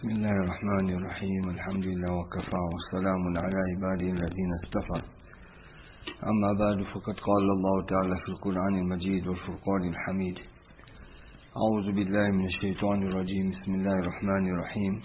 بسم الله الرحمن الرحيم الحمد لله وكفى والسلام على عباده الذين اصطفى أما بعد فقد قال الله تعالى في القرآن المجيد والفرقان الحميد أعوذ بالله من الشيطان الرجيم بسم الله الرحمن الرحيم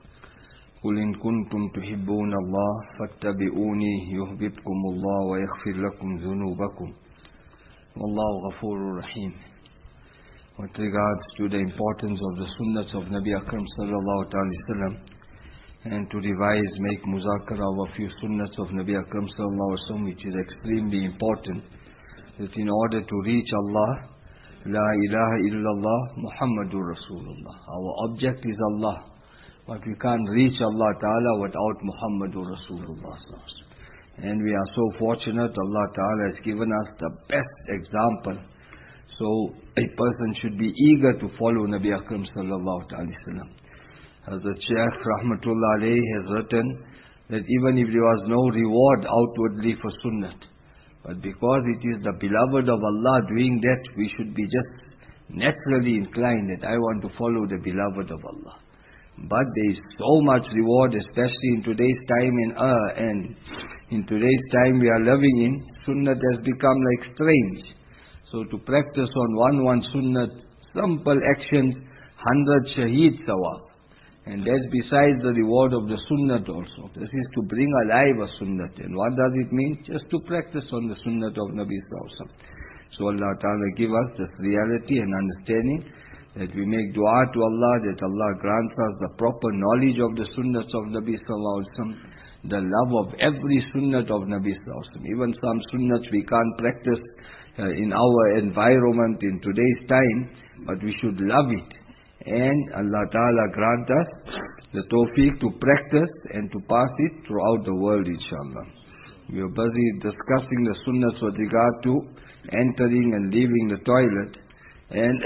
قل إن كنتم تحبون الله فاتبعوني يحببكم الله ويغفر لكم ذنوبكم والله غفور رحيم. With regards to the importance of the sunnahs of Nabi Akram sallallahu alaihi wasallam, and to revise, make muzakara of a few sunnahs of Nabi Akram sallallahu alaihi wasallam, which is extremely important, that in order to reach Allah, La ilaha illallah Muhammadur Rasulullah. Our object is Allah, but we can't reach Allah Ta'ala without Muhammadur Rasulullah. And we are so fortunate, Allah Ta'ala has given us the best example. So a person should be eager to follow Nabi Akram sallallahu alaihi wasallam. As the Shaykh Rahmatullah alayhi has written that even if there was no reward outwardly for sunnah, but because it is the beloved of Allah doing that, we should be just naturally inclined that I want to follow the beloved of Allah. But there is so much reward, especially in today's time, and in today's time we are living in, sunnah has become like strange. So to practice on one sunnah, simple actions, 100 shaheed sawab. And that's besides the reward of the sunnah also. This is to bring alive a sunnah. And what does it mean? Just to practice on the sunnah of Nabi sallallahu alaihi wasallam. So Allah Ta'ala give us this reality and understanding, that we make dua to Allah, that Allah grants us the proper knowledge of the sunnahs of Nabi sallallahu alaihi wasallam, the love of every sunnah of Nabi sallallahu alaihi wasallam. Even some sunnahs we can't practice in our environment in today's time, but we should love it. And Allah Ta'ala grant us the tawfiq to practice and to pass it throughout the world, inshallah. We are busy discussing the sunnahs with regard to entering and leaving the toilet. And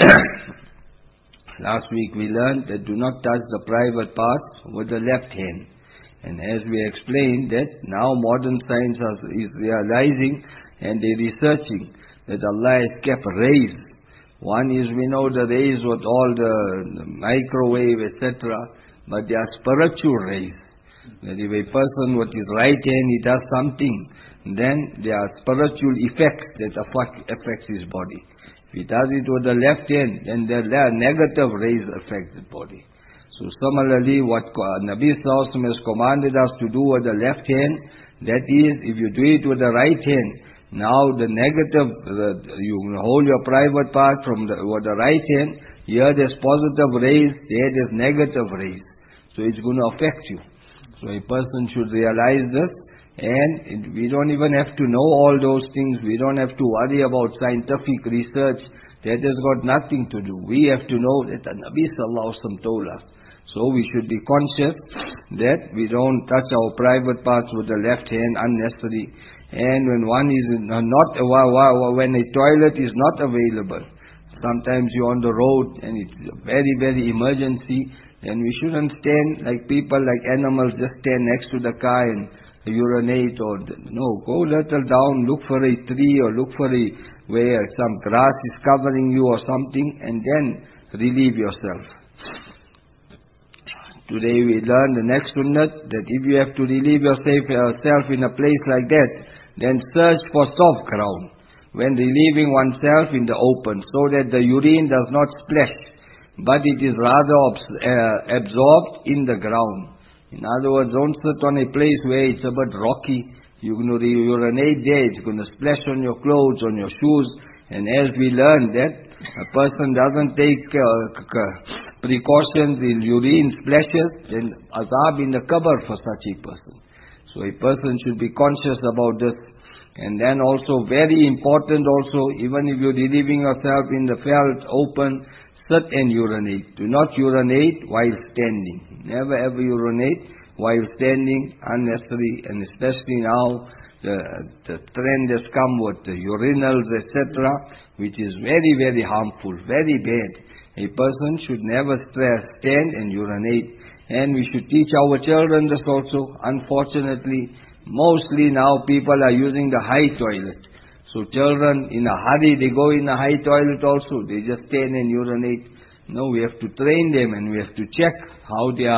last week we learned that do not touch the private parts with the left hand. And as we explained that now modern science is realizing and they're researching that Allah has kept rays. One is, we know the rays with all the microwave, etc., but they are spiritual rays. That if a person with his right hand, he does something, then there are spiritual effects that affects his body. If he does it with the left hand, then there are negative rays affect the body. So similarly, what Nabi Sallallahu Alaihi Wasallam has commanded us to do with the left hand, that is, if you do it with the right hand, now the negative, you hold your private part from with the right hand, here there's positive rays, there there's negative rays. So it's going to affect you. So a person should realize this, and we don't even have to know all those things. We don't have to worry about scientific research. That has got nothing to do. We have to know that the Nabi Sallallahu Alaihi Wasallam told us. So we should be conscious that we don't touch our private parts with the left hand unnecessarily. And when one is when a toilet is not available, sometimes you're on the road and it's a very, very emergency, then we shouldn't stand like people, like animals, just stand next to the car and urinate no, go little down, look for a tree or look for where some grass is covering you or something, and then relieve yourself. Today we learn the next sunnah, that if you have to relieve yourself in a place like that, then search for soft ground when relieving oneself in the open, so that the urine does not splash, but it is rather absorbed in the ground. In other words, don't sit on a place where it's a bit rocky. You're going to urinate there, it's going to splash on your clothes, on your shoes. And as we learn that a person doesn't take precautions, in urine splashes, then azab in the qabr for such a person. So a person should be conscious about this. And then also, very important also, even if you're relieving yourself in the felt, open, sit and urinate. Do not urinate while standing. Never ever urinate while standing, unnecessary, and especially now, the trend has come with the urinals, etc., which is very, very harmful, very bad. A person should never stand and urinate. And we should teach our children this also. Unfortunately, mostly now people are using the high toilet. So children in a hurry, they go in a high toilet also. They just stand and urinate. No, we have to train them and we have to check how they are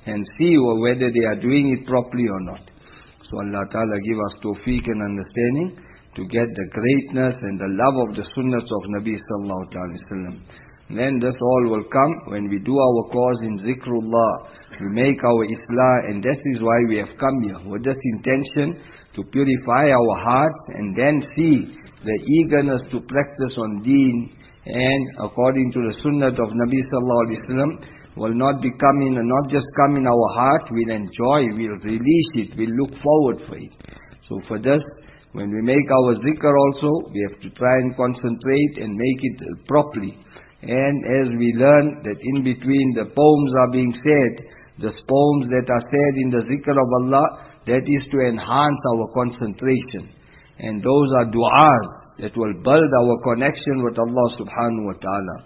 and see whether they are doing it properly or not. So Allah Ta'ala give us tawfiq and understanding to get the greatness and the love of the sunnahs of Nabi Sallallahu Alaihi Wasallam. Then this all will come when we do our cause in zikrullah, we make our islah, and that is why we have come here, with this intention to purify our hearts and then see the eagerness to practice on deen and according to the sunnah of Nabi Sallallahu Alaihi Wasallam will not just come in our heart, we'll enjoy, we'll release it, we'll look forward for it. So for this, when we make our zikr also, we have to try and concentrate and make it properly. And as we learn that in between the poems are being said, the poems that are said in the zikr of Allah, that is to enhance our concentration. And those are du'as that will build our connection with Allah subhanahu wa ta'ala.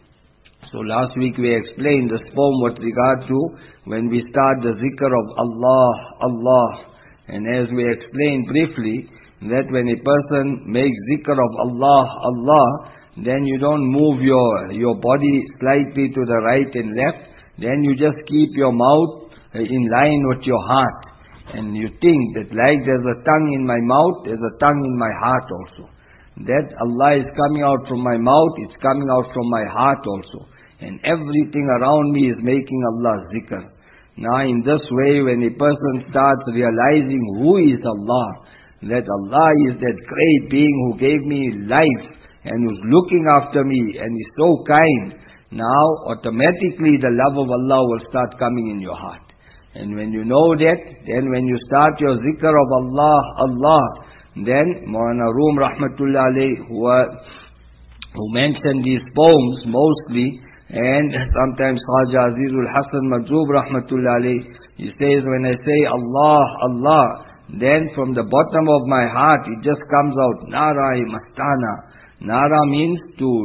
So last week we explained this poem with regard to when we start the zikr of Allah, Allah. And as we explained briefly, that when a person makes zikr of Allah, Allah, then you don't move your body slightly to the right and left. Then you just keep your mouth in line with your heart. And you think that like there's a tongue in my mouth, there's a tongue in my heart also. That Allah is coming out from my mouth, it's coming out from my heart also. And everything around me is making Allah's zikr. Now in this way, when a person starts realizing who is Allah, that Allah is that great being who gave me life and who's looking after me and is so kind, now automatically the love of Allah will start coming in your heart. And when you know that, then when you start your zikr of Allah, Allah, then Maulana Rum Rahmatullah Alayh, who mentioned these poems mostly, and sometimes Khaja Azizul Hasan Majzoob Rahmatullah Alayh, he says, when I say Allah, Allah, then from the bottom of my heart it just comes out, Nara Mastana. Nara means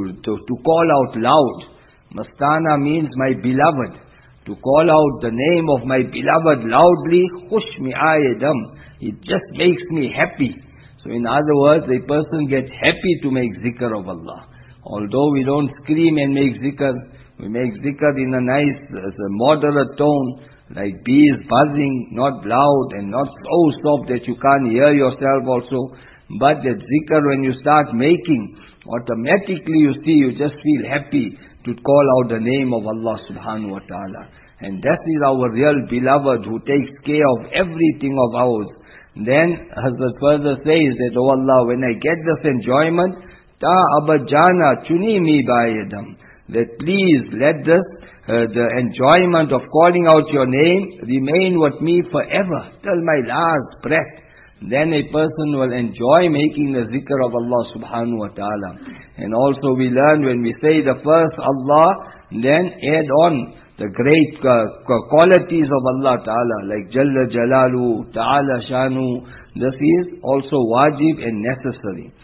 to call out loud. Mastana means my beloved. To call out the name of my beloved loudly, Khush mi ayedam. It just makes me happy. So in other words, a person gets happy to make zikr of Allah. Although we don't scream and make zikr, we make zikr in a nice, moderate tone, like bees buzzing, not loud and not so soft that you can't hear yourself also. But that zikr when you start making, automatically you see, you just feel happy to call out the name of Allah subhanahu wa ta'ala. And that is our real beloved who takes care of everything of ours. Then Hazrat further says that, oh Allah, when I get this enjoyment, ta abajana chuni mi bayadam, that please let this the enjoyment of calling out your name remain with me forever, till my last breath. Then a person will enjoy making the zikr of Allah subhanahu wa ta'ala. And also we learn when we say the first Allah, then add on the great qualities of Allah ta'ala, like Jalla Jalalu, Ta'ala Shanu. This is also wajib and necessary.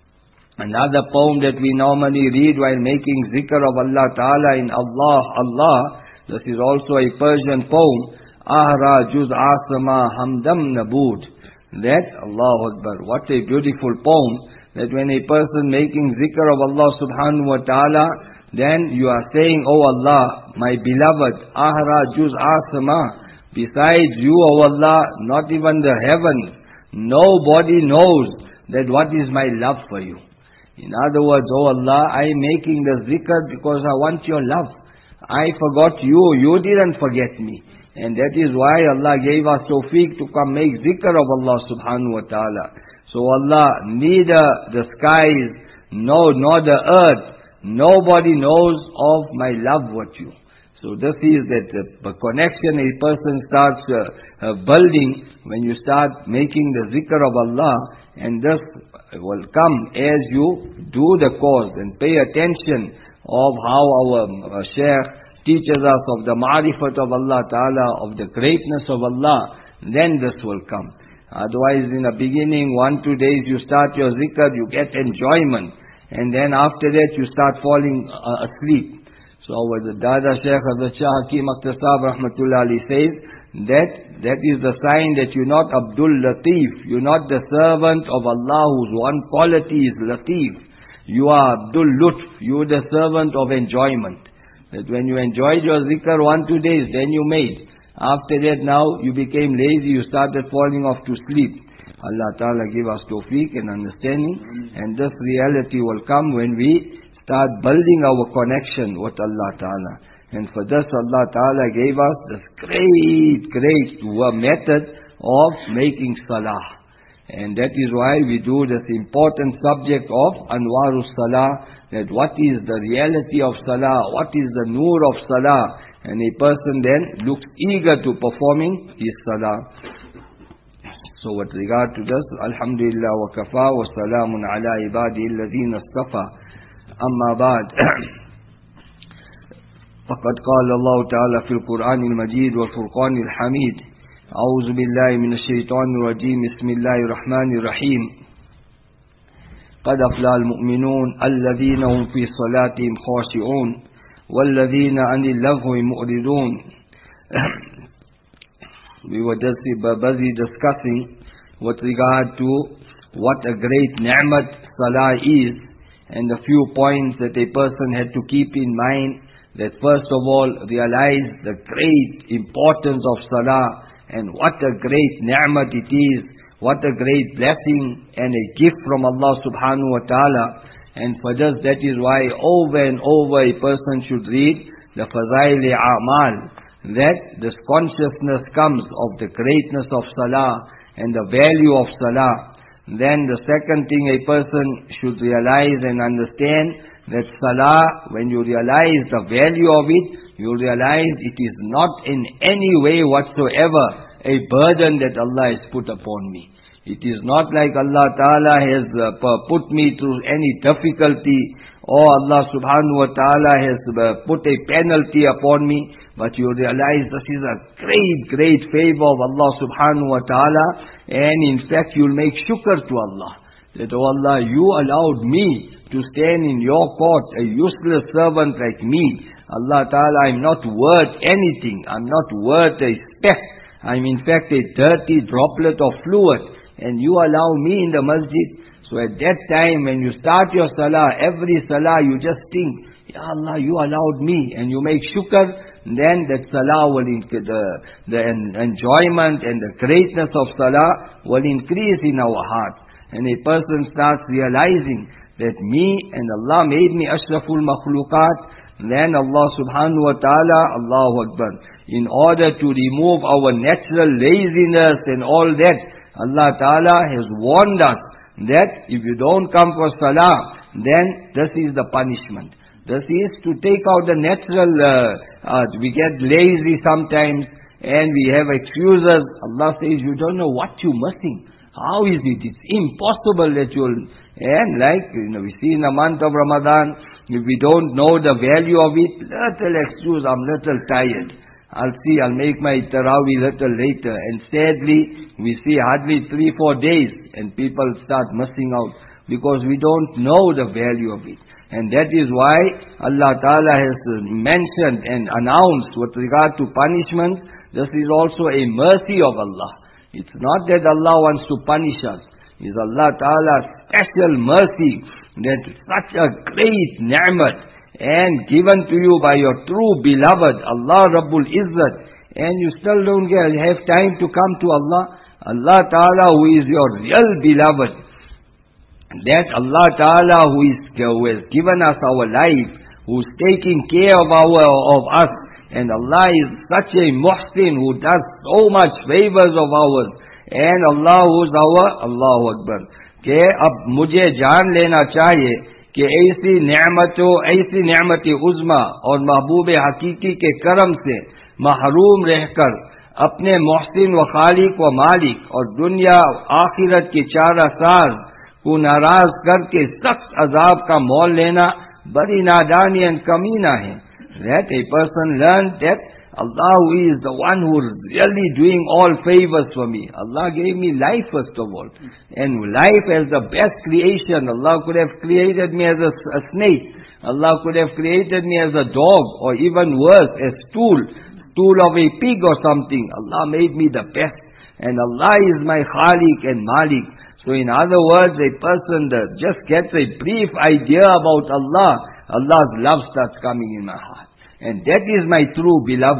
Another poem that we normally read while making zikr of Allah Ta'ala in Allah, Allah, this is also a Persian poem, Ahra Juz Asama Hamdam Nabud. That, Allahu Akbar, what a beautiful poem, that when a person making zikr of Allah subhanahu wa ta'ala, then you are saying, oh Allah, my beloved, Ahra Juz Asama, besides you, oh Allah, not even the heavens, nobody knows that what is my love for you. In other words, oh Allah, I am making the zikr because I want your love. I forgot you, you didn't forget me. And that is why Allah gave us tawfiq to come make zikr of Allah subhanahu wa ta'ala. So Allah, neither the skies, nor the earth, nobody knows of my love with you. So this is that the connection a person starts building when you start making the zikr of Allah, and this will come as you do the cause and pay attention of how our Shaykh teaches us of the ma'rifat of Allah Ta'ala, of the greatness of Allah, then this will come. Otherwise in the beginning, 1-2 days you start your zikr, you get enjoyment, and then after that you start falling asleep. So the Dada Shaykh Hazrat Shah Hakim Akhtar Sahib Rahmatullah Ali says, that is the sign that you're not Abdul Latif, you're not the servant of Allah whose one quality is Latif. You are Abdul Lutf, you're the servant of enjoyment. That when you enjoyed your zikr 1-2 days, then you made. After that now you became lazy, you started falling off to sleep. Allah Ta'ala give us tawfiq and understanding, and this reality will come when we start building our connection with Allah Ta'ala. And for this Allah Ta'ala gave us this great method of making salah. And that is why we do this important subject of Anwarus Salah, that what is the reality of Salah, what is the nur of Salah, and a person then looks eager to performing his Salah. So with regard to this, Alhamdulillah wa kafa wa salamun ala ibadihi alladhina istafa. Amma ba'd. فقد قال الله تعالى في القرآن المجيد والفرقان الحميد أعوذ بالله من الشيطان الرجيم بسم الله الرحمن الرحيم قد أفلح المؤمنون الذين هم في صلاتهم خاشعون والذين عن اللغو معرضون. We were just busy discussing with regard to what a great ni'mat salah is, and a few points that a person had to keep in mind. That first of all, realize the great importance of salah, and what a great ni'mat it is, what a great blessing and a gift from Allah subhanahu wa ta'ala. And for this, that is why over and over a person should read the Fazail-e A'mal, that this consciousness comes of the greatness of salah and the value of salah. Then the second thing a person should realize and understand, that salah, when you realize the value of it, you realize it is not in any way whatsoever a burden that Allah has put upon me. It is not like Allah Ta'ala has put me through any difficulty, or Allah Subhanahu Wa Ta'ala has put a penalty upon me, but you realize this is a great favor of Allah Subhanahu Wa Ta'ala, and in fact you'll make shukr to Allah. That, oh Allah, you allowed me to stand in your court, a useless servant like me. Allah Ta'ala, I'm not worth anything. I'm not worth a speck. I'm in fact a dirty droplet of fluid. And you allow me in the masjid. So at that time, when you start your salah, every salah, you just think, Ya Allah, you allowed me. And you make shukr. Then that salah will, the enjoyment and the greatness of salah will increase in our hearts. And a person starts realizing that me and Allah made me ashraful makhluqat, then Allah subhanahu wa ta'ala, Allahu Akbar, in order to remove our natural laziness and all that, Allah ta'ala has warned us that if you don't come for salah, then this is the punishment. This is to take out the natural, we get lazy sometimes and we have excuses. Allah says, you don't know what you're missing. How is it? It's impossible that you'll... And like, we see in the month of Ramadan, if we don't know the value of it, little excuse, I'm little tired. I'll make my Tarawih little later. And sadly, we see hardly 3-4 days and people start missing out because we don't know the value of it. And that is why Allah Ta'ala has mentioned and announced with regard to punishment, this is also a mercy of Allah. It's not that Allah wants to punish us. It's Allah Ta'ala's special mercy that such a great ni'mat and given to you by your true beloved, Allah Rabbul Izzat, and you still don't have time to come to Allah. Allah Ta'ala who is your real beloved. That Allah Ta'ala who has given us our life, who's taking care of us. And Allah is such a muhsin who does so much favors of ours. And Allah who's our Allahu Akbar. कि अब मुझे जान लेना चाहिए कि ऐसी नेमत उज़्मा और महबूब हकीकी के करम से महरूम रहकर अपने मोहसिन व खालिक व मालिक और दुनिया आखिरत के चारा साज को नाराज करके सख्त अजाब का मोल लेना बड़ी नादानी और कमीना है. That a person learned that Allah who is the one who is really doing all favors for me. Allah gave me life first of all. And life as the best creation. Allah could have created me as a snake. Allah could have created me as a dog, or even worse, a stool of a pig or something. Allah made me the best. And Allah is my Khaliq and Malik. So in other words, a person that just gets a brief idea about Allah, Allah's love starts coming in my heart. And that is my true beloved.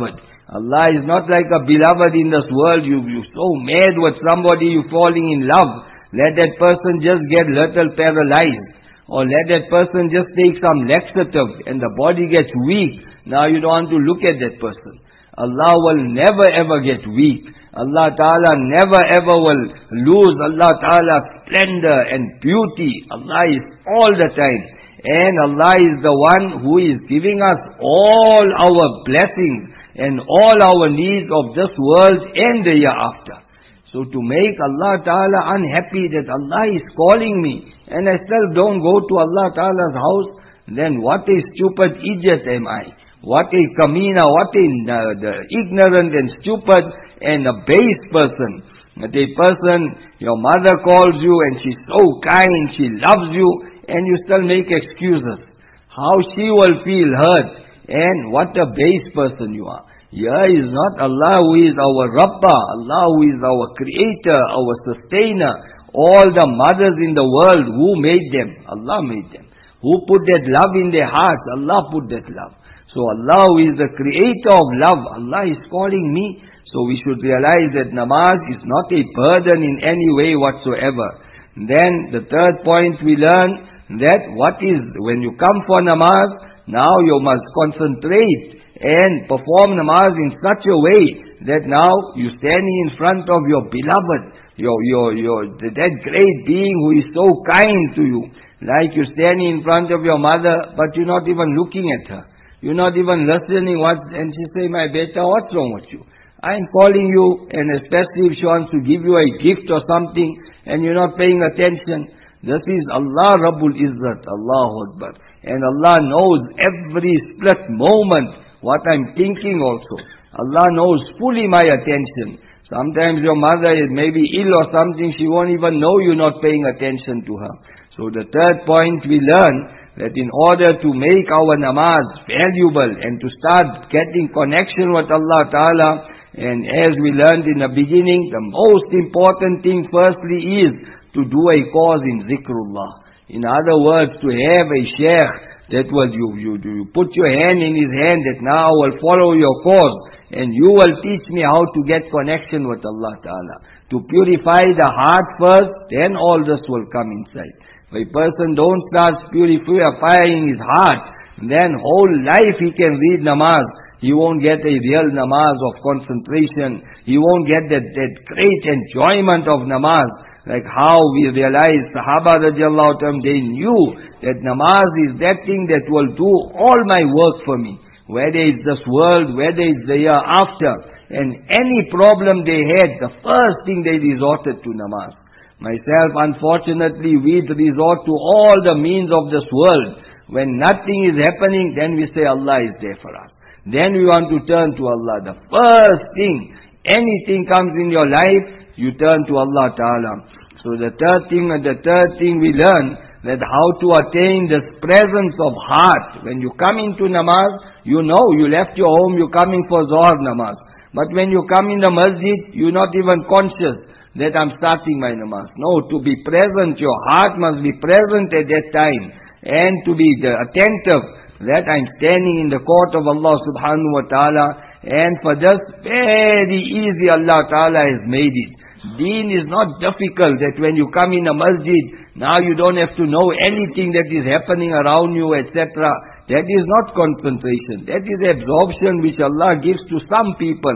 Allah is not like a beloved in this world. You're so mad with somebody, you're falling in love. Let that person just get little paralyzed. Or let that person just take some laxative and the body gets weak. Now you don't want to look at that person. Allah will never ever get weak. Allah Ta'ala never ever will lose Allah Ta'ala's splendor and beauty. Allah is all the time. And Allah is the one who is giving us all our blessings and all our needs of this world and the hereafter. So to make Allah Ta'ala unhappy that Allah is calling me and I still don't go to Allah Ta'ala's house, then what a stupid idiot am I. What a kamina, what a ignorant and stupid and a base person. That a person, your mother calls you and she's so kind, she loves you, and you still make excuses. How she will feel hurt, and what a base person you are. Here is not Allah who is our Rabbah, Allah who is our creator, our sustainer. All the mothers in the world, who made them? Allah made them. Who put that love in their hearts? Allah put that love. So Allah who is the creator of love, Allah is calling me. So we should realize that namaz is not a burden in any way whatsoever. Then the third point we learn that when you come for namaz, now you must concentrate and perform namaz in such a way that now you're standing in front of your beloved, that great being who is so kind to you. Like you're standing in front of your mother, but you're not even looking at her. You're not even listening and she say, my beta, what's wrong with you? I'm calling you, and especially if she wants to give you a gift or something, and you're not paying attention. This is Allah Rabbul Izzat, Allahu Akbar. And Allah knows every split moment what I'm thinking also. Allah knows fully my attention. Sometimes your mother is maybe ill or something, she won't even know you're not paying attention to her. So the third point we learn, that in order to make our namaz valuable and to start getting connection with Allah Ta'ala, and as we learned in the beginning, the most important thing firstly is to do a cause in zikrullah. In other words, to have a sheikh that will you put your hand in his hand, that now I will follow your cause and you will teach me how to get connection with Allah Ta'ala. To purify the heart first, then all this will come inside. If a person don't start purifying his heart, then whole life he can read namaz. He won't get a real namaz of concentration. He won't get that great enjoyment of namaz. Like how we realize Sahaba radiallahu ta'ala, they knew that namaz is that thing that will do all my work for me. Whether it's this world, whether it's the hereafter. And any problem they had, the first thing they resorted to namaz. Myself, unfortunately, we resort to all the means of this world. When nothing is happening, then we say Allah is there for us. Then we want to turn to Allah. The first thing, anything comes in your life, you turn to Allah Ta'ala. So the third thing we learn, that how to attain this presence of heart. When you come into namaz, you know you left your home, you're coming for Zohar namaz. But when you come in the masjid, you're not even conscious that I'm starting my namaz. No, to be present, your heart must be present at that time. And to be attentive that I'm standing in the court of Allah subhanahu wa ta'ala. And for this, very easy Allah Ta'ala has made it. Deen is not difficult, that when you come in a masjid, now you don't have to know anything that is happening around you, etc. That is not concentration. That is absorption which Allah gives to some people.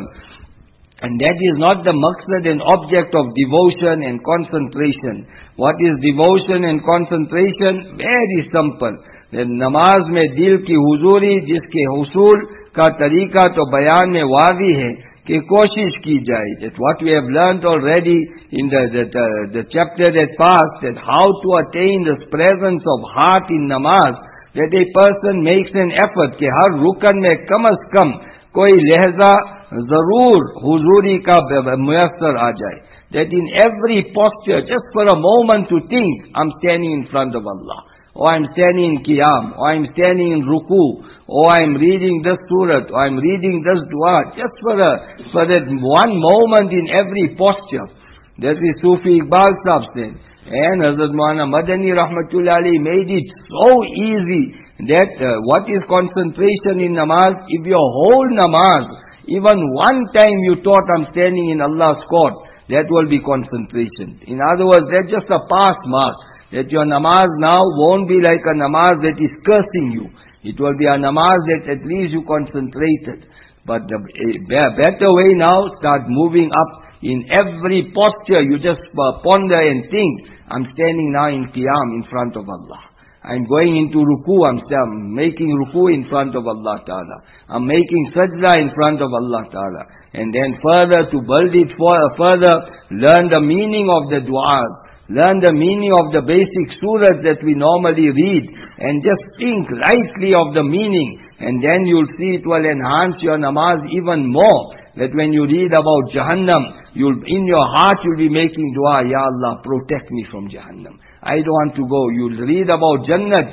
And that is not the maqsad and object of devotion and concentration. What is devotion and concentration? Very simple. That namaz mein dil ki huzuri, jiske husul ka tarika to bayan mein wazi hai, कि कोशिश की जाए. That what we have learned already in the chapter that passed, that how to attain this presence of heart in namaz, that a person makes an effort कि हर रुकन में कम अज कम कोई लहजा जरूर हुजूरी का मुयस्सर आ जाए. That in every posture, just for a moment to think, I'm standing in front of Allah, or I'm standing in Qiyam, or I'm standing in Ruku, or I'm reading this surah, or I'm reading this dua, just for that one moment in every posture. That is Sufi Iqbal Sahib said. And Hazrat Maulana Madani Rahmatullah Alayhi made it so easy that what is concentration in namaz? If your whole namaz Even one time you thought I'm standing in Allah's court, that will be concentration. In other words, that's just a pass mark. That your namaz now won't be like a namaz that is cursing you. It will be a namaz that at least you concentrated. But the better way now, start moving up. In every posture, you just ponder and think, I'm standing now in qiyam in front of Allah. I'm going into ruku, I'm making ruku in front of Allah Ta'ala. I'm making sajda in front of Allah Ta'ala. And then further, to build it further, learn the meaning of the du'as. Learn the meaning of the basic surahs that we normally read. And just think rightly of the meaning. And then you'll see it will enhance your namaz even more. That when you read about Jahannam, in your heart you'll be making dua, Ya Allah, protect me from Jahannam. I don't want to go. You'll read about Jannat,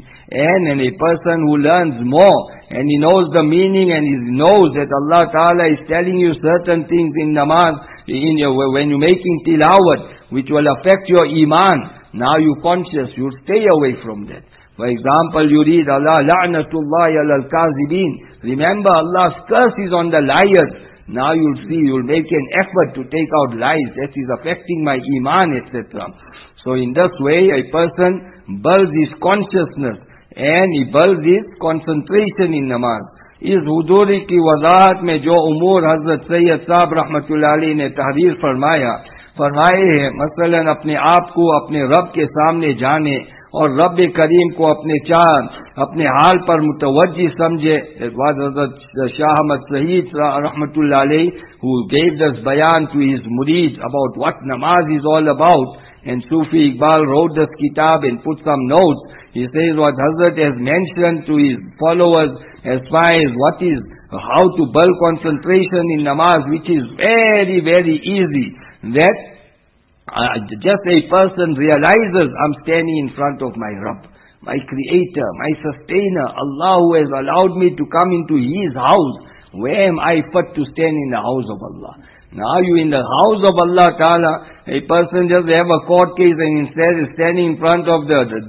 and a person who learns more, and he knows the meaning, and he knows that Allah Ta'ala is telling you certain things in namaz, when you're making tilawat, which will affect your iman. Now you're conscious, you'll stay away from that. For example, you read Allah, la'natullahi alal kazibin. Remember, Allah's curse is on the liars. Now you'll see, you'll make an effort to take out lies. That is affecting my iman, etc. So in this way, a person builds his consciousness and he builds his concentration in namaz. इस हुजूरी की वजाहत में जो उमूर हजरत सैयद साहब रहमतुल्लाह अलैह ने तहरीर फरमाए हैं, मसलन अपने आप को अपने रब के सामने जाने और रब करीम को अपने हाल पर मुतवज्जी समझे. It was Hazrat Shah Ahmad Saheed rahmatullah alayhi who gave this bayan to his murid about what namaz is all about. And Sufi Iqbal wrote this kitab and put some notes. He says what Hazrat has mentioned to his followers as far as how to build concentration in namaz, which is very, very easy. That just a person realizes, I'm standing in front of my Rabb, my Creator, my Sustainer, Allah who has allowed me to come into His house. Where am I fit to stand in the house of Allah? Now you in the house of Allah Ta'ala, a person just have a court case and instead is standing in front of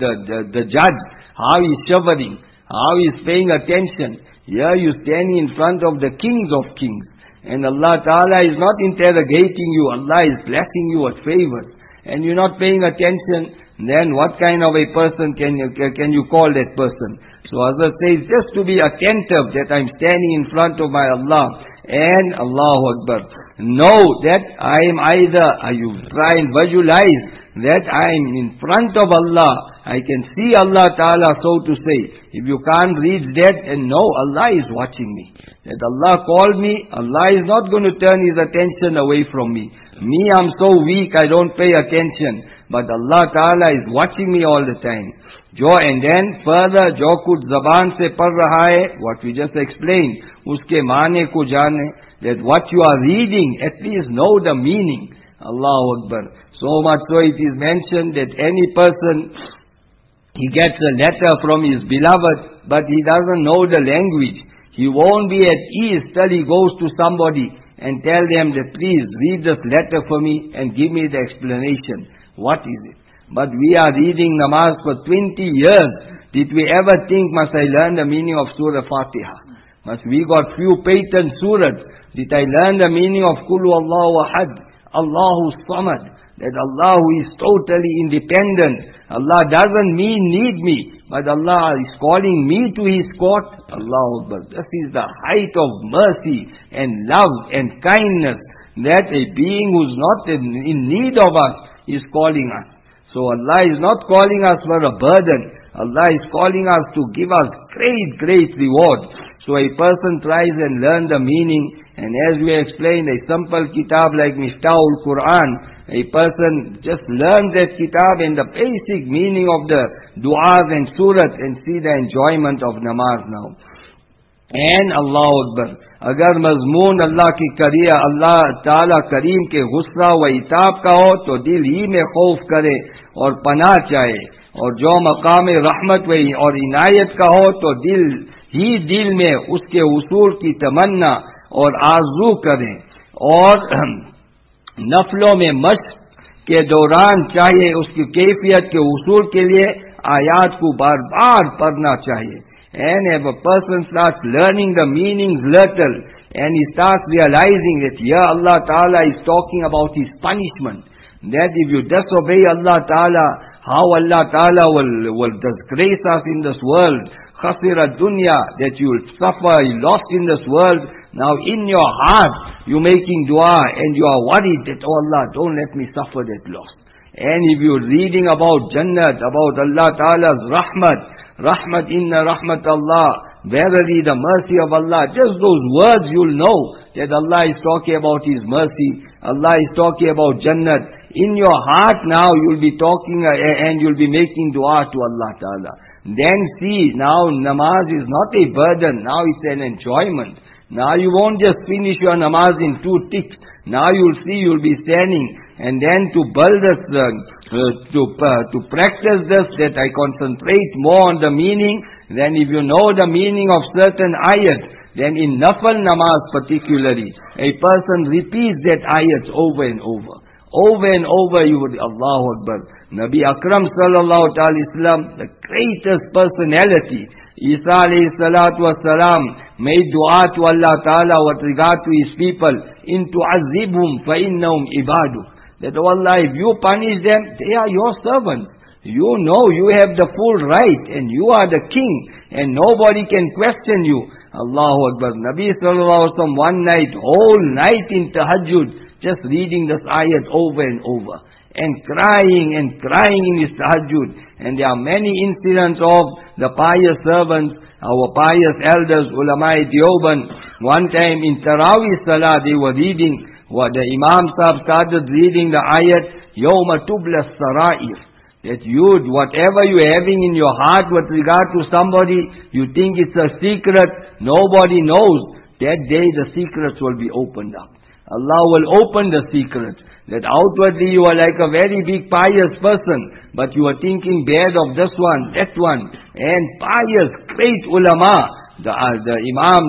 the judge. How he is shivering, how he is paying attention. Here you standing in front of the kings of kings. And Allah Ta'ala is not interrogating you. Allah is blessing you with favors. And you're not paying attention. Then what kind of a person can you call that person? So Hazrat says, just to be attentive that I'm standing in front of my Allah. And Allahu Akbar. Know that I am you try and visualize that I am in front of Allah. I can see Allah Ta'ala, so to say. If you can't reach that, and know Allah is watching me. That Allah called me, Allah is not going to turn His attention away from me. Me, I'm so weak, I don't pay attention. But Allah Ta'ala is watching me all the time. And then further, jo kuch zaban se par raha hai, what we just explained, uske maane ko jaane, that what you are reading, at least know the meaning. Allahu Akbar. So much so it is mentioned that any person, he gets a letter from his beloved, but he doesn't know the language. He won't be at ease till he goes to somebody and tell them that please read this letter for me and give me the explanation. What is it? But we are reading namaz for 20 years. Did we ever think, must I learn the meaning of Surah Fatiha? Must we got few patent surahs? Did I learn the meaning of Qul Allahu Ahad, Allahu Samad? That Allah who is totally independent. Allah doesn't need me, but Allah is calling me to His court. Allahu Akbar. This is the height of mercy and love and kindness. That a being who's not in need of us is calling us. So Allah is not calling us for a burden. Allah is calling us to give us great, great reward. So a person tries and learn the meaning. And as we explained, a simple kitab like Miftahul Quran, a person just learns that kitab and the basic meaning of the du'as and surat and see the enjoyment of namaz now. And Allahu Akbar. अगर मजमून अल्लाह की करिया अल्लाह ताला करीम के गुस्सा व इताब का हो तो दिल ही में खौफ करे और पनाह चाहे, और जो मकाम रहमत व और इनायत का हो तो दिल में उसके उसूल की तमन्ना और आरज़ू करें, और नफलों में मश्क के दौरान चाहिए उसकी कैफियत के उसूल के लिए आयात को बार बार पढ़ना चाहिए. And if a person starts learning the meanings little, and he starts realizing that here Allah Ta'ala is talking about his punishment. That if you disobey Allah Ta'ala, how Allah Ta'ala will disgrace us in this world. Khasira dunya, that you will suffer, lost in this world. Now in your heart, you're making dua and you are worried that, oh Allah, don't let me suffer that loss. And if you're reading about Jannat, about Allah Ta'ala's Rahmat inna rahmat Allah, verily the mercy of Allah, just those words you'll know that Allah is talking about His mercy, Allah is talking about Jannat. In your heart now you'll be talking and you'll be making dua to Allah Ta'ala. Then see, now namaz is not a burden, now it's an enjoyment. Now you won't just finish your namaz in 2 ticks. Now you'll see, you'll be standing. And then to build this, to practice this, that I concentrate more on the meaning. Then if you know the meaning of certain ayat, then in nafal namaz particularly, a person repeats that ayat over and over. Over and over you would, Allahu Akbar. Nabi Akram sallallahu alaihi wasallam, the greatest personality, Isa alayhi salatu wasalam, made dua to Allah Ta'ala with regard to His people, in tu'azzibhum fa innahum ibadu. That, oh Allah, if you punish them, they are your servants. You know you have the full right and you are the king and nobody can question you. Allahu Akbar. Nabi sallallahu alaihi wasallam one night, whole night in tahajjud, just reading this ayat over and over. And crying in his tahajjud. And there are many incidents of the pious servants, our pious elders, ulama-e Deoband. One time in Tarawih Salah, they were reading, the Imam Sahib started reading the ayat, Yawma tubla sarair. That whatever you're having in your heart with regard to somebody, you think it's a secret, nobody knows. That day the secrets will be opened up. Allah will open the secrets. That outwardly you are like a very big pious person, but you are thinking bad of this one, that one. And pious, great ulama, the Imam,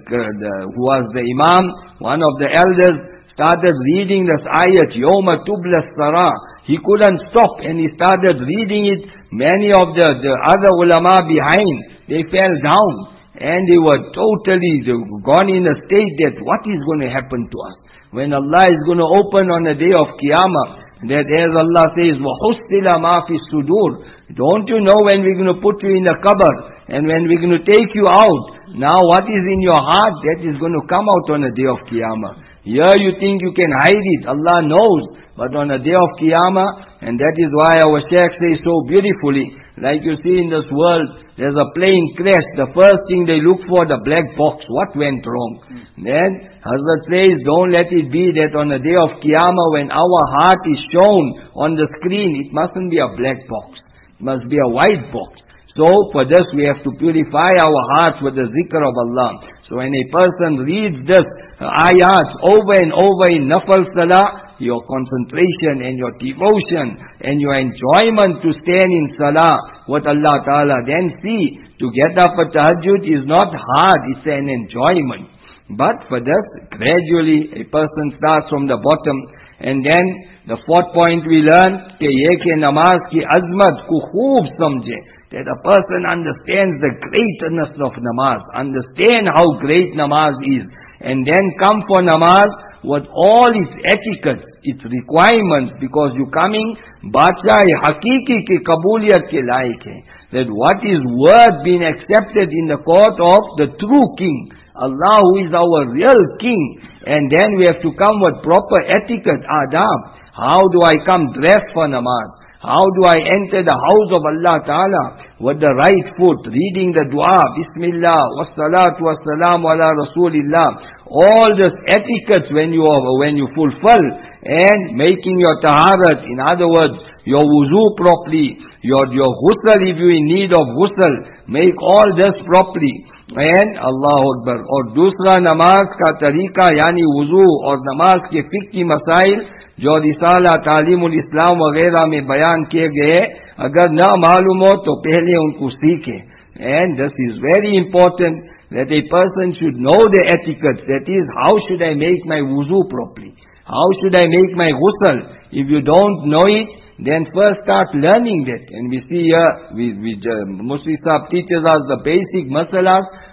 who was the Imam, one of the elders, started reading this ayat, Yawma tubla sara. He couldn't stop and he started reading it. Many of the other ulama behind, they fell down and they were totally gone in a state that what is going to happen to us? When Allah is going to open on the day of Qiyamah, that as Allah says, وَحُسِّلَ مَا فِي الصُّدُورِ. Don't you know when we're going to put you in the qabr and when we're going to take you out? Now what is in your heart, that is going to come out on the day of Qiyamah. Here you think you can hide it, Allah knows. But on the day of Qiyamah, and that is why our Shaykh says so beautifully, like you see in this world, there's a plane crash, the first thing they look for, the black box, what went wrong? Then Hazrat says, don't let it be that on the day of Qiyamah when our heart is shown on the screen, it mustn't be a black box, it must be a white box. So for this we have to purify our hearts with the zikr of Allah. So when a person reads this ayat over and over in nafal salah, your concentration and your devotion and your enjoyment to stand in salah with Allah Ta'ala, then see, to get up at tahajjud is not hard, it's an enjoyment. But for this, gradually a person starts from the bottom. And then the fourth point we learn, ke ye ke namaz ki azmat ko khoob samjhe. That a person understands the greatness of namaz, understand how great namaz is, and then come for namaz with all its etiquette, its requirements, because you coming Badshah Hakiki ki kabuliyat ke laik hai. That what is worth being accepted in the court of the true king, Allah who is our real king. And then we have to come with proper etiquette, adab. How do I come dressed for namaz? How do I enter the house of Allah Ta'ala? With the right foot, reading the dua, Bismillah, wassalatu wassalamu ala Rasulillah. All this etiquette when you fulfill, and making your taharat, in other words, your wuzu properly, your ghusl if you in need of ghusl, make all this properly. And Allahu Akbar. Or dusra namaz ka tarika, yani wuzu और नमाज के फिक्र की मसाइल जो रिसाला तालीमुल इस्लाम वगैरह में बयान किए गए, अगर न मालूम हो तो पहले उनको सीखें. And this is very important, that a person should know the etiquette. That is, how should I make my wuzu properly? How should I make my ghusl? If you don't know it, then first start learning that. And we see here, Mufti Sahib teaches us the basic masalas,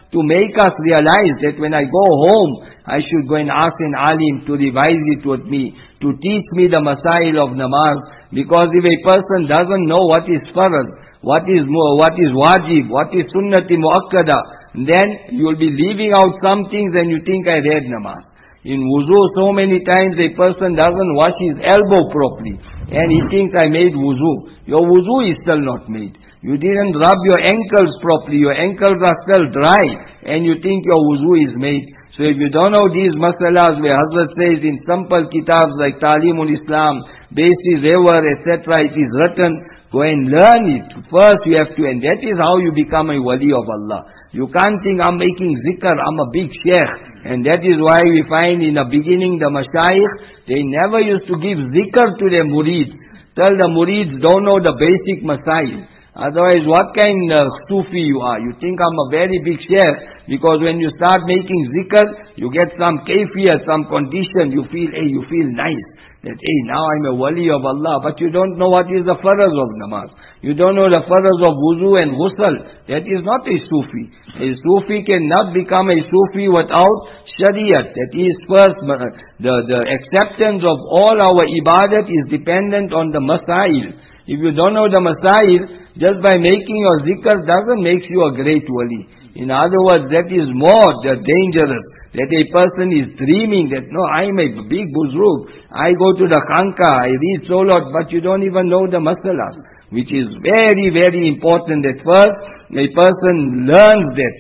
to make us realize that when I go home, I should go and ask an alim to revise it with me, to teach me the masail of namaz. Because if a person doesn't know what is farad, what is wajib, what is sunnati muakkada, then you will be leaving out some things and you think I read namaz. In wuzu, so many times a person doesn't wash his elbow properly and he thinks I made wuzu. Your wuzu is still not made. You didn't rub your ankles properly. Your ankles are still dry and you think your wuzu is made. So if you don't know these masalas where Hazrat says in simple kitabs like Talimul Islam, Basis Ever, etc., it is written, go and learn it. First you have to, and that is how you become a wali of Allah. You can't think I'm making zikr, I'm a big sheikh. And that is why we find in the beginning the mashayikh, they never used to give zikr to their murids. Till the murids don't know the basic masail. Otherwise, what kind of Sufi you are? You think I'm a very big sheikh, because when you start making zikr, you get some kayfiyat, some condition, you feel nice. That, now I'm a wali of Allah, but you don't know what is the faraz of namaz. You don't know the faraz of wuzu and ghusl. That is not a Sufi. A Sufi cannot become a Sufi without Shariat. That is first, the acceptance of all our ibadat is dependent on the masail. If you don't know the masail, just by making your zikr doesn't make you a great wali. In other words, that is more dangerous. That a person is dreaming that, no, I am a big buzrug. I go to the khanka, I read so lot, but you don't even know the masalas. Which is very, very important that first a person learns that.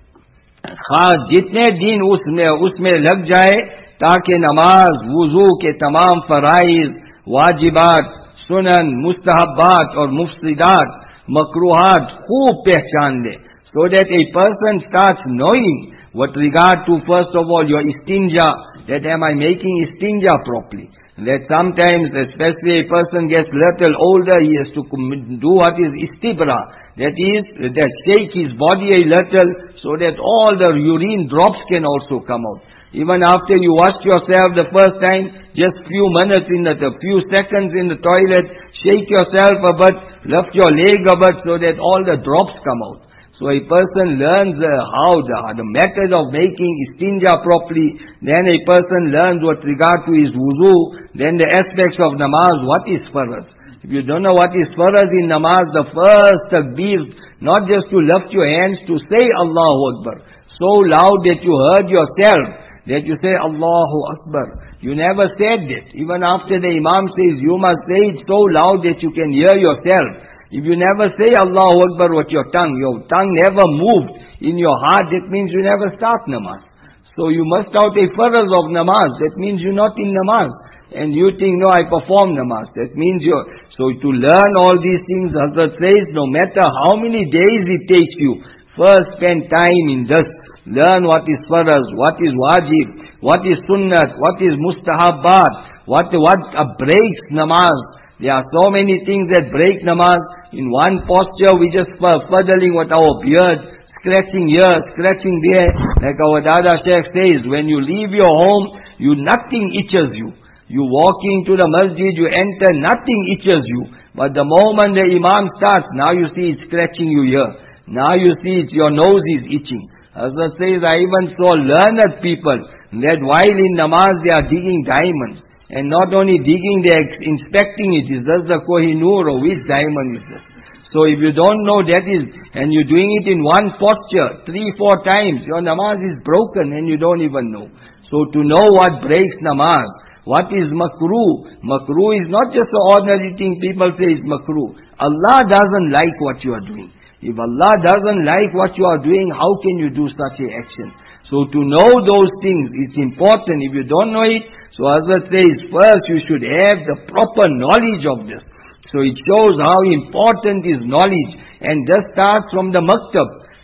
जितने दिन उसमें लग जाए ताकि नमाज, वुजू के तमाम फराइज, वाजिबात, सुनन, मुस्तहब्बात और मुफ्सिदात, मकरूहात खूब पहचान ले. So that a person starts knowing with regard to, first of all, your istinja, that am I making istinja properly? That sometimes, especially a person gets little older, he has to do what is istibra. That is, that shake his body a little so that all the urine drops can also come out. Even after you washed yourself the first time, just few minutes few seconds in the toilet, shake yourself a bit, lift your leg a bit so that all the drops come out. So a person learns how the method of making istinja properly, then a person learns with regard to his wuzu, then the aspects of namaz, what is faraz. If you don't know what is faraz in namaz, the first takbir, not just to lift your hands, to say Allahu Akbar, so loud that you heard yourself, that you say Allahu Akbar. You never said that. Even after the Imam says, you must say it so loud that you can hear yourself. If you never say Allahu Akbar with your tongue never moved in your heart, that means you never start namaz. So you must out a faraz of namaz, that means you're not in namaz. And you think, no, I perform namaz, that means you're... So to learn all these things, Hazrat says, no matter how many days it takes you, first spend time in this. Learn what is faraz, what is wajib, what is sunnat, what is mustahabbat, what breaks namaz. There are so many things that break namaz. In one posture, we just fuddling with our beard, scratching here, scratching there. Like our Dada Sheikh says, when you leave your home, nothing itches you. You walking to the masjid, you enter, nothing itches you. But the moment the Imam starts, now you see it scratching you here. Now you see it, your nose is itching. Hazrat says, I even saw learned people that while in namaz they are digging diamonds. And not only digging, they are inspecting it. Is this the Kohinoor or which diamond is this? So if you don't know that is, and you're doing it in one posture, 3-4 times, your namaz is broken and you don't even know. So to know what breaks namaz, what is makruh? Makruh is not just an ordinary thing people say is makruh. Allah doesn't like what you are doing. If Allah doesn't like what you are doing, how can you do such an action? So to know those things, it's important. If you don't know it, so Hazrat says, first you should have the proper knowledge of this. So it shows how important is knowledge. And this starts from the maktab.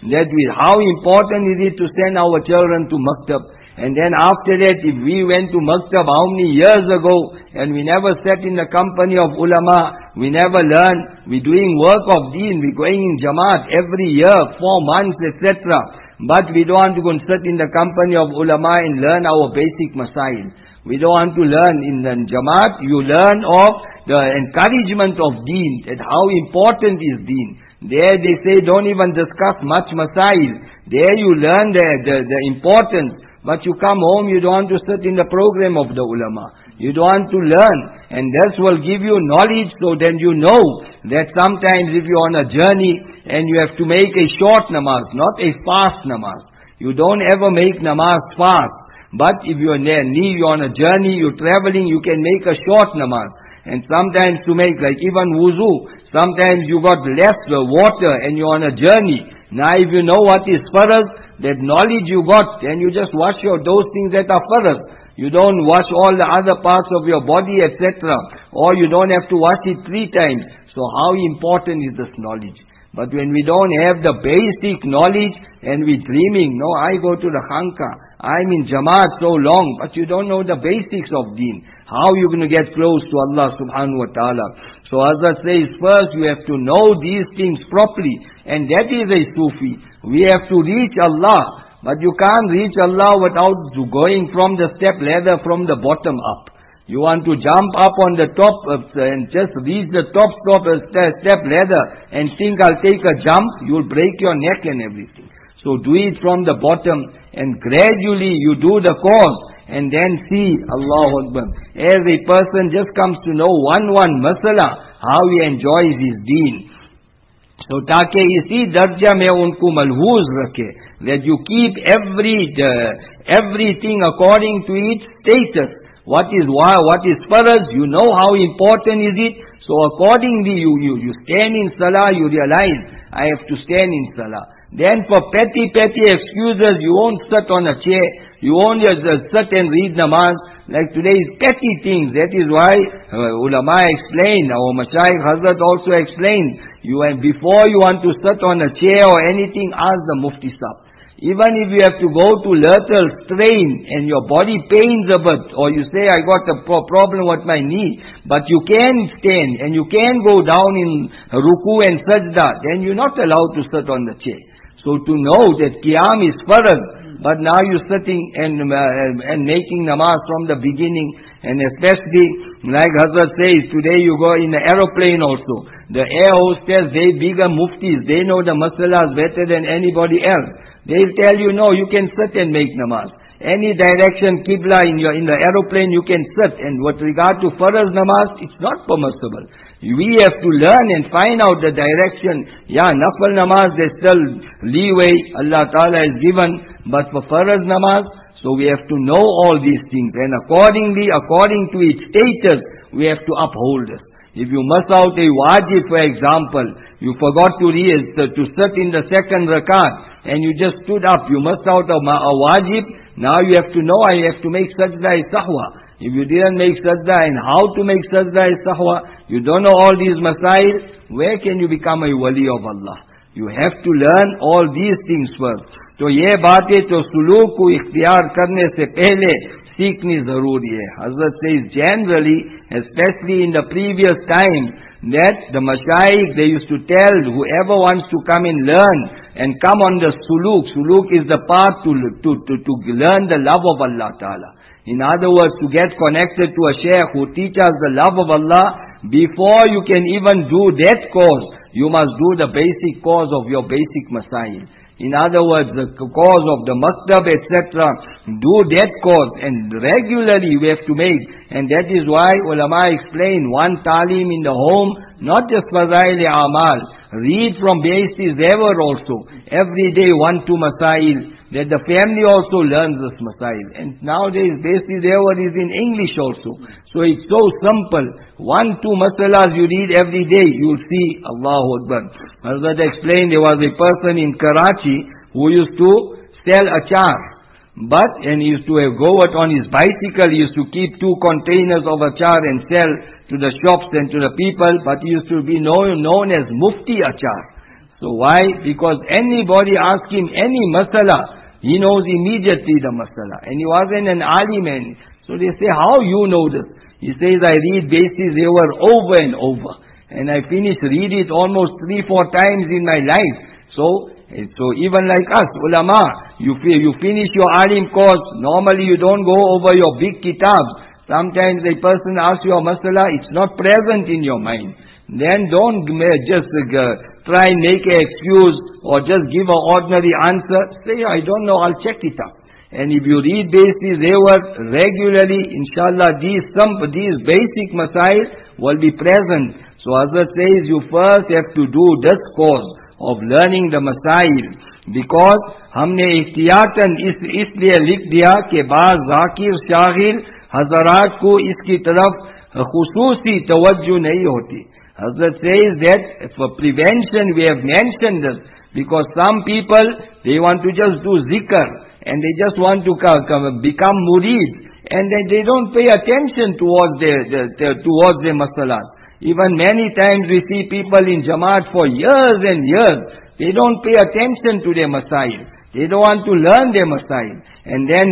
How important is it to send our children to maktab. And then after that, if we went to maktab how many years ago, and we never sat in the company of ulama, we never learned, we're doing work of deen, we're going in Jamaat every year, 4 months, etc. But we don't want to go and sit in the company of ulama and learn our basic masail. We don't want to learn in the Jamaat. You learn of the encouragement of deen, that how important is deen. There they say don't even discuss much masail. There you learn the importance. But you come home, you don't want to sit in the program of the ulama. You don't want to learn. And this will give you knowledge, so then you know that sometimes if you're on a journey and you have to make a short namaz, not a fast namaz. You don't ever make namaz fast. But if you're on a journey, you're traveling, you can make a short namaz. And sometimes to make, like even wuzu, sometimes you got less water and you're on a journey. Now if you know what is farz, that knowledge you got, and you just wash those things that are farz. You don't wash all the other parts of your body, etc. Or you don't have to wash it 3 times. So how important is this knowledge? But when we don't have the basic knowledge and we're dreaming, no, I go to the khanka, I'm in Jamaat so long, but you don't know the basics of deen. How are you going to get close to Allah subhanahu wa ta'ala? So Hazrat says, first you have to know these things properly. And that is a Sufi. We have to reach Allah. But you can't reach Allah without going from the step ladder from the bottom up. You want to jump up on the top and just reach the top step ladder and think I'll take a jump, you'll break your neck and everything. So do it from the bottom and gradually you do the course and then see Allahu Akbar. As a person just comes to know one masala, how he enjoys his deen. So ताकि इसी दर्जा में उनको मलहूज रखे, that you keep everything according to its status. What is farz, you know how important is it. So accordingly you stand in salah, you realize I have to stand in salah. Then for petty excuses, you won't sit on a chair, you won't just sit and read namaz. Like today's petty things. That is why ulama explained, our Mashayikh Hazrat also explained, before you want to sit on a chair or anything, ask the Mufti Sahib. Even if you have to go to little strain and your body pains a bit, or you say I got a problem with my knee, but you can stand and you can go down in ruku and sajda, then you're not allowed to sit on the chair. So to know that qiyam is farz, but now you're sitting and making namaz from the beginning, and especially like Hazrat says, today you go in the aeroplane also. The air hostess, they bigger muftis, they know the masalas better than anybody else. They'll tell you, no, you can sit and make namaz. Any direction, qibla in the aeroplane, you can sit. And with regard to farz namaz, it's not permissible. We have to learn and find out the direction. Yeah, nafal namaz, there's still leeway Allah Ta'ala has given. But for farz namaz, so we have to know all these things. And according to its status, we have to uphold it. If you miss out a wajib, for example, you forgot to sit in the second rakat, and you just stood up, you missed out a wajib, now you have to know, I have to make sajda-e-sahwa. If you didn't make sajda and how to make sajda-e-sahwa, you don't know all these masail, where can you become a wali of Allah? You have to learn all these things first. तो ये बातें तो सुलूक को इख्तियार करने से पहले सीखनी जरूरी है. Hazrat says generally, especially in the previous time, that the mashayikh, they used to tell whoever wants to come and learn and come on the suluk. Suluk is the path to learn the love of Allah Ta'ala. In other words, to get connected to a shaykh who teaches the love of Allah, before you can even do that course, you must do the basic course of your basic masail. In other words, the cause of the maktab, etc. Do that cause, and regularly we have to make. And that is why ulama explain one talim in the home, not just fazail-e-amal. Read from basis ever also. Every day 1-2 masail. That the family also learns this masail. And nowadays basis ever is in English also. So it's so simple. 1-2 masalas you read every day, you'll see. Allahu Akbar. Hazrat explained there was a person in Karachi who used to sell achar. And he used to go out on his bicycle, he used to keep 2 containers of achar and sell to the shops and to the people. But he used to be known as Mufti Achar. So why? Because anybody ask him any masala, he knows immediately the masala. And he wasn't an alim. So they say, how you know this? He says, I read basis over and over. And I read it almost 3-4 times in my life. So even like us, ulama, you finish your alim course, normally you don't go over your big kitabs. Sometimes a person asks you a masala, it's not present in your mind. Then don't just try and make an excuse or just give an ordinary answer. Say, I don't know, I'll check it up. And if you read Basis regularly, inshallah, these basic masail will be present. So Hazrat says, you first have to do this course of learning the masail. Because हमने इख्तियातन इसलिए लिख दिया कि बाज़ ज़ाकिर शागिल हज़रात को इसकी तरफ खुसूसी तवज्जो नहीं होती. Hazrat says that for prevention we have mentioned this, because some people, they want to just do zikr and they just want to become murid, and then they don't pay attention towards their masalat. Even many times we see people in Jamaat for years and years, they don't pay attention to their masail. They don't want to learn their masail. And then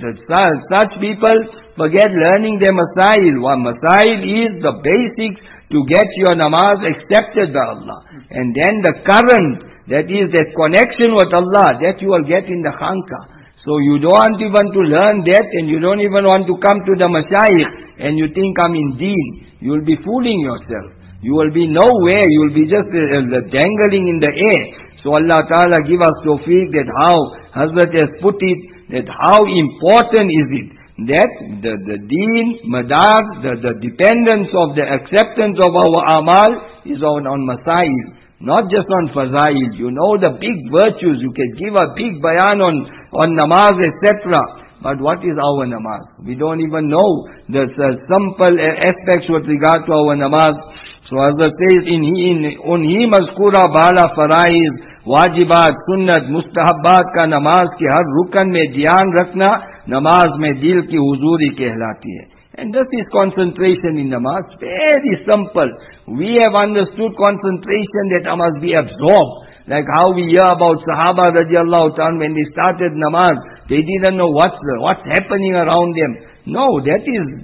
such people forget learning their masail. One masail is the basics to get your namaz accepted by Allah. And then the current, that is the connection with Allah, that you will get in the khanqa. So you don't even to learn that, and you don't even want to come to the mashayikh and you think I'm in deen. You will be fooling yourself. You will be nowhere. You will be just dangling in the air. So Allah Ta'ala give us tawfiq that how Hazrat has put it, that how important is it that the deen, madar, the dependence of the acceptance of our amal is on masail, not just on fazail. You know the big virtues, you can give a big bayan on namaz, etc. But what is our namaz? We don't even know the simple aspects with regard to our namaz. So Hazrat says, unhi mazkura bala faraiz, wajibat, sunnat, mustahabbat ka namaz ki har rukan mein dhyan rakhna, namaz mein dil ki huzuri kehlati hai. And this is concentration in namaz. Very simple. We have understood concentration that must be absorbed. Like how we hear about Sahaba radiallahu ta'ala, when they started namaz, they didn't know what's happening around them. No, that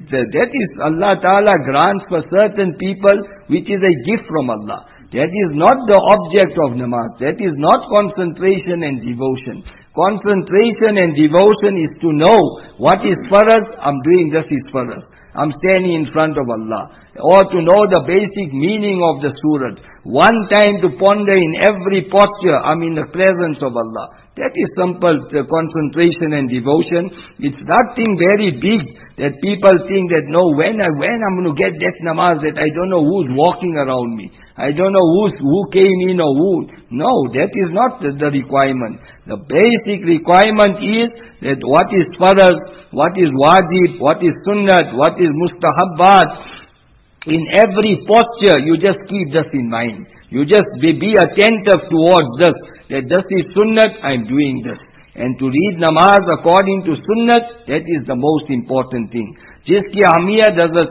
is Allah Ta'ala grants for certain people, which is a gift from Allah. That is not the object of namaz. That is not concentration and devotion. Concentration and devotion is to know what is farz, I'm doing this is farz. I'm standing in front of Allah. Or to know the basic meaning of the surah. One time to ponder in every posture, I'm in the presence of Allah. That is simple concentration and devotion. It's nothing very big that people think that no, when I'm going to get that namaz, that I don't know who's walking around me. I don't know who came in or who. No, that is not the requirement. The basic requirement is that what is farz, what is wajib, what is sunnat, what is mustahabbat. In every posture, you just keep this in mind. You just be attentive towards this. That this is sunnat, I'm doing this. And to read namaz according to sunnat, that is the most important thing. Jiski ahmiyat Hazrat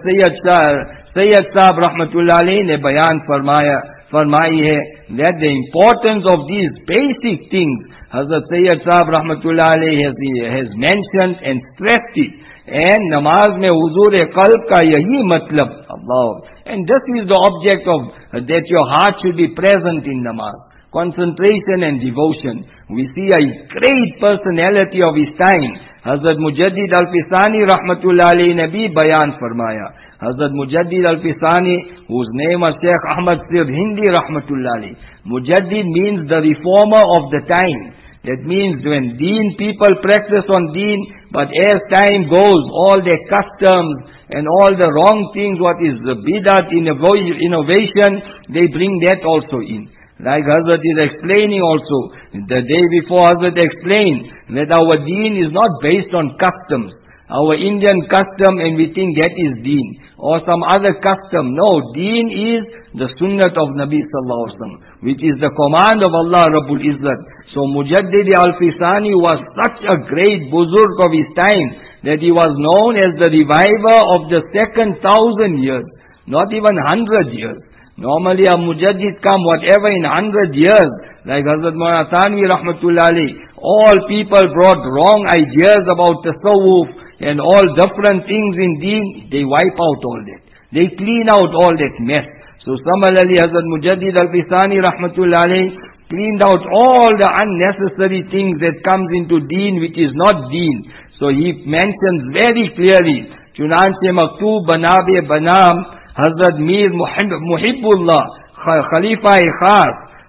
Sayyid Sahib Rahmatullah Alayhi ne bayan farmayi hai, that the importance of these basic things, Hazrat Sayyid Sahib Rahmatullah Alayhi has mentioned and stressed it. And namaz mein huzur qalb ka yahi matlab, Allah. And this is the object of, that your heart should be present in namaz. Concentration and devotion. We see a great personality of his time. Hazrat Mujaddid Al-Pisani Rahmatullah Alayhi Nabi bayan farmaya. Hazrat Mujaddid Al-Pisani, whose name was Sheikh Ahmad Sir Hindi Rahmatullah Alayhi. Mujaddid means the reformer of the time. That means when deen, people practice on deen, but as time goes, all their customs and all the wrong things, what is the bidat, innovation, they bring that also in. Like Hazrat is explaining also, the day before Hazrat explained that our deen is not based on customs. Our Indian custom, and we think that is deen. Or some other custom. No, deen is the sunnat of Nabi Sallallahu Alaihi Wasallam, which is the command of Allah Rabbul Izzat. So Mujaddid Al-Fisani was such a great buzurg of his time that he was known as the reviver of the second 1,000 years, not even 100 years. Normally a Mujaddid come whatever in 100 years, like Hazrat Maulana Thanvi Rahmatullah Alayhi. All people brought wrong ideas about tasawwuf and all different things in deen. They wipe out all that. They clean out all that mess. So similarly Hazrat Mujaddid Al-Fisani Rahmatullah Alayhi cleaned out all the unnecessary things that comes into deen which is not deen. So he mentions very clearly, Chunanche Maktub Banabe Banam, Hazrat Mir Muhibbullah, Khalifa-e Khas,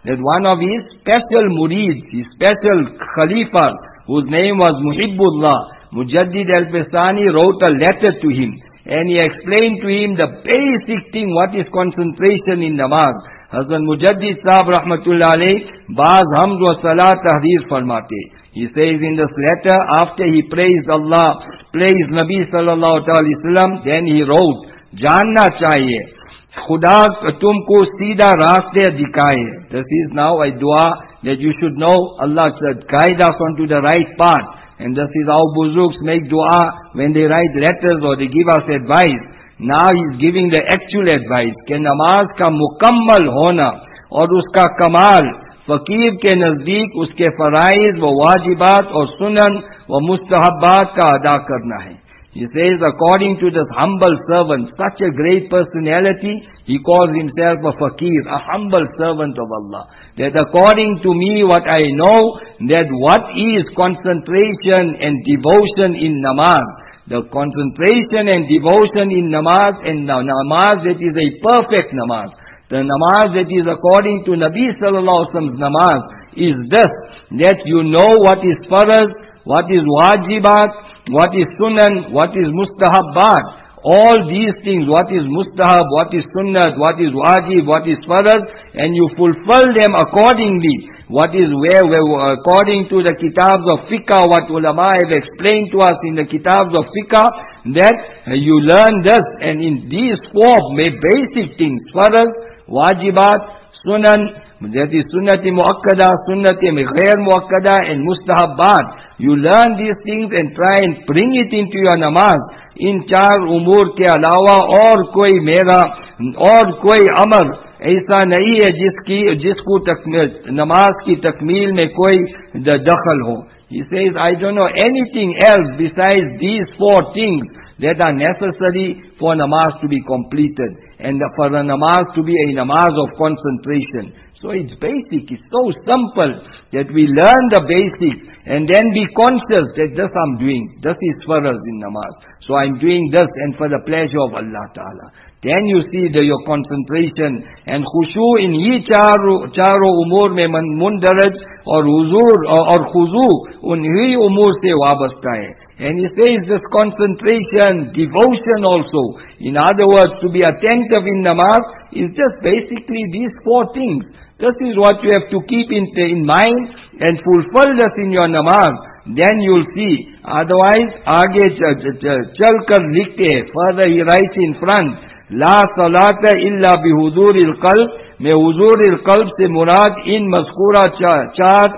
that one of his special murids, his special Khalifa, whose name was Muhibbullah, Mujaddid al-Bistami, wrote a letter to him. And he explained to him the basic thing, what is concentration in namaz. Hazrat Mujaddid Sahab Rahmatullah alayh, Baaz Hamd wa Salah Tahrir farmate. He says in this letter, after he praised Allah, praised Nabi sallallahu alaihi wasallam, then he wrote, Janna chahiye, Khuda tumko seedha raaste dikhaye. This is now a dua that you should know. Allah said, guide us onto the right path. And this is how Buzuks make dua when they write letters or they give us advice. Now he's giving the actual advice. Ke namaz ka mukammal hona aur uska kamal fakir ke nazdeek uske faraiz wa wajibat aur sunan wa mustahabbat ka ada karna hai. He says, according to this humble servant, such a great personality, he calls himself a fakir, a humble servant of Allah. That according to me, what I know, that what is concentration and devotion in namaz, the concentration and devotion in namaz, and the namaz that is a perfect namaz, the namaz that is according to Nabi sallallahu alaihi wasallam's namaz, is this, that you know what is faraz, what is wajibat, what is sunan, what is mustahabbat. All these things, what is mustahab, what is sunnat, what is wajib, what is faraz, and you fulfill them accordingly. What is where according to the kitabs of fiqh, what ulama have explained to us in the kitabs of fiqh, that you learn this, and in these four basic things, faraz, wajibat, sunan, that is sunnati muakkada, sunnati ghair muakkada, and mustahabbat. You learn these things and try and bring it into your namaz. In char umur ke alawa aur koi mera, aur koi amr aisa nahi hai jisku namaz ki takmeel mein koi dakhal ho. He says, I don't know anything else besides these four things that are necessary for namaz to be completed, and for the namaz to be a namaz of concentration. So it's basic, it's so simple that we learn the basics and then be conscious that this I'm doing, this is faraz in namaz. So I'm doing this and for the pleasure of Allah Ta'ala. Then you see your concentration and khushu in ye charo umur mein mundaraj or huzur or khuzu unhi umur se wabasta hai. And he says this concentration, devotion also, in other words, to be attentive in namaz, is just basically these four things. This is what you have to keep in mind and fulfill this in your namaz. Then you'll see. Otherwise, aage chal kar likhte hai. Further he writes in front, La salata illa bi huzuril qalb. Mein huzuril qalb se murad in mazkura char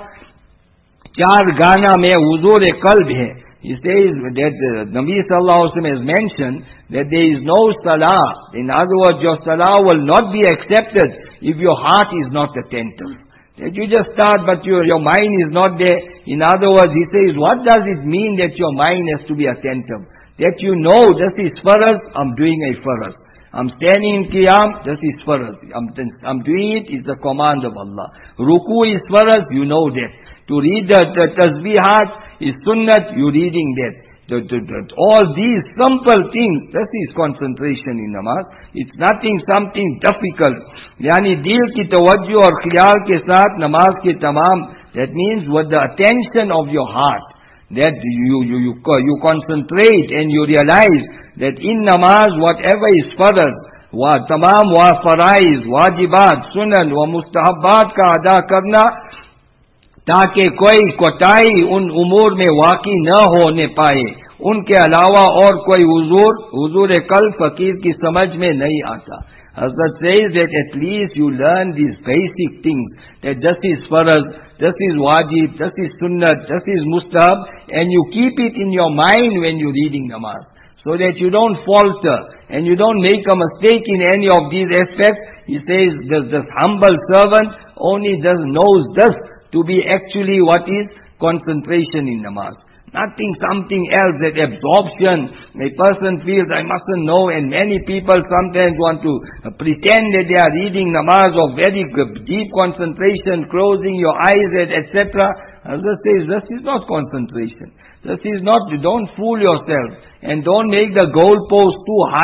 gana mein huzur qalb hai. He says that Nabi sallallahu alaihi wasallam has mentioned that there is no salah. In other words, your salah will not be accepted if your heart is not attentive. That you just start but your mind is not there. In other words, he says, what does it mean that your mind has to be attentive? That you know this is faraz, I'm doing a faraz. I'm standing in qiyam, this is faraz. I'm doing it, it's the command of Allah. Ruku is faraz, you know that. To read the tasbihat is sunnat, you're reading that. All these simple things, this is concentration in namaz. It's something difficult. Yani dil ki tawajjuh aur khiyal ke saath namaz ke tamam, that means with the attention of your heart, that you concentrate and you realize that in namaz whatever is faraz, tamam wa faraiz, wajibat, sunan wa mustahabbat ka ada karna, ताकि कोई कोताही उन उमूर में वाक़ई न होने पाए, उनके अलावा और कोई हुजूर कल फकीर की समझ में नहीं आता. Hazrat says that at least you learn these basic things, that this is faraz, this is wajib, this is sunnat, this is mustahab, and you keep it in your mind when you're reading namaz, so that you don't falter and you don't make a mistake in any of these aspects. He says this humble servant only knows this to be actually what is concentration in namaz. Nothing, something else, that absorption. A person feels, I mustn't know, and many people sometimes want to pretend that they are reading namaz of very deep concentration, closing your eyes, etc. Allah says, this is not concentration. This is not, don't fool yourself, and don't make the goalpost too high,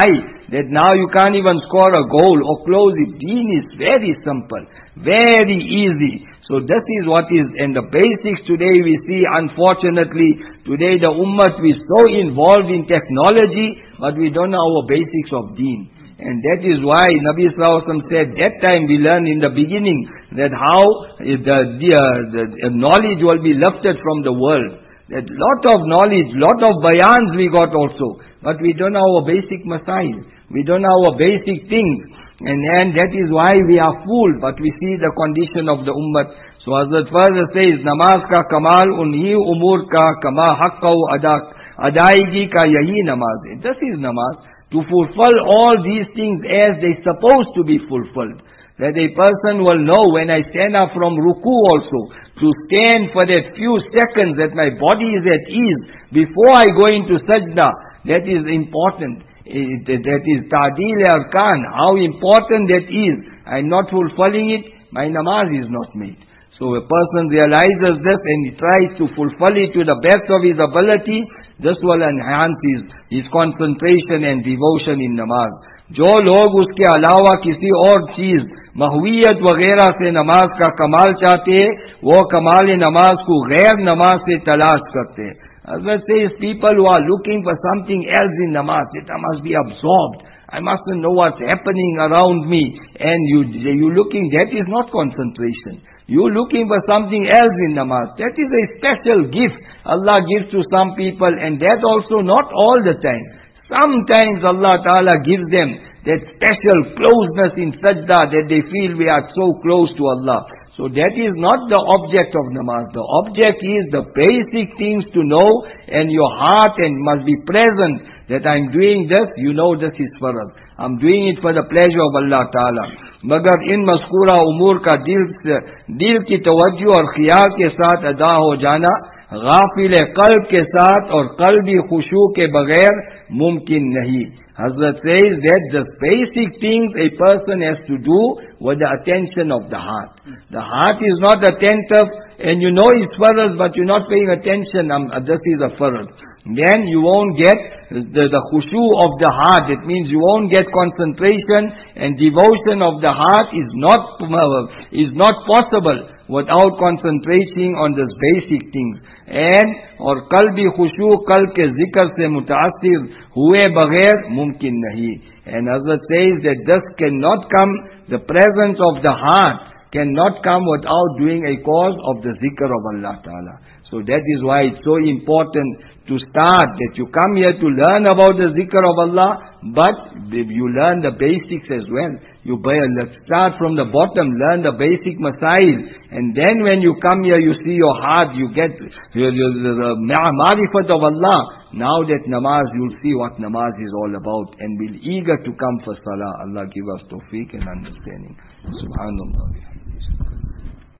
that now you can't even score a goal or close it. Deen is very simple, very easy. So this is what is, and the basics today we see, unfortunately, today the ummah is so involved in technology, but we don't know our basics of deen. And that is why Nabi Sallallahu Alaihi Wasallam said, that time we learn in the beginning that how the knowledge will be lifted from the world. That lot of knowledge, lot of bayans we got also, but we don't know our basic masail. We don't know our basic things. And that is why we are fooled, but we see the condition of the ummah. So Hazrat further says, namaz ka kamal unhi umur ka kama haqqahu adaigi ka yahi namaz. This is namaz, to fulfill all these things as they supposed to be fulfilled. That a person will know when I stand up from ruku also, to stand for that few seconds that my body is at ease before I go into sajda. That is important. That is ta'dil arkan, how important that is. I'm not fulfilling it, my namaz is not made. So a person realizes this and he tries to fulfill it to the best of his ability, this will enhance his concentration and devotion in namaz. जो लोग उसके अलावा किसी और चीज महवियत वगैरह से नमाज का कमाल चाहते हैं, वो कमाल नमाज को गैर नमाज से तलाश करते हैं. Hazrat says, people who are looking for something else in namaz, that I must be absorbed, I mustn't know what's happening around me, and you looking, that is not concentration. You looking for something else in namaz, that is a special gift Allah gives to some people, and that also not all the time. Sometimes Allah Ta'ala gives them that special closeness in sajda, that they feel we are so close to Allah. So that is not the object of namaz. The object is the basic things to know, and your heart and must be present that I'm doing this, you know this is farad. I'm doing it for the pleasure of Allah Ta'ala. मगर इन मज़कूरा उमूर का दिल की तवज्जो और ख्याल के साथ अदा हो जाना गाफिल कल्ब के साथ और कल्बी खुशू के बगैर मुमकिन नहीं. Hazrat says that the basic things a person has to do with the attention of the heart. The heart is not attentive, and you know it's farad, but you're not paying attention. This is a farad. Then you won't get the khushu of the heart. It means you won't get concentration, and devotion of the heart is not possible without concentrating on these basic things. और कल्बी खुशू कल्ब के जिक्र से मुतासिर हुए बगैर मुमकिन नहीं. And Hazrat says that this cannot come, the presence of the heart cannot come without doing a cause of the zikr of Allah Ta'ala. So that is why it's so important to start, that you come here to learn about the zikr of Allah, but you learn the basics as well. Let's start from the bottom, learn the basic masail, and then when you come here, you see your heart, you get the ma'rifat of Allah. Now that namaz, you'll see what namaz is all about, and we'll eager to come for salah. Allah give us tawfiq and understanding. Subhanallah.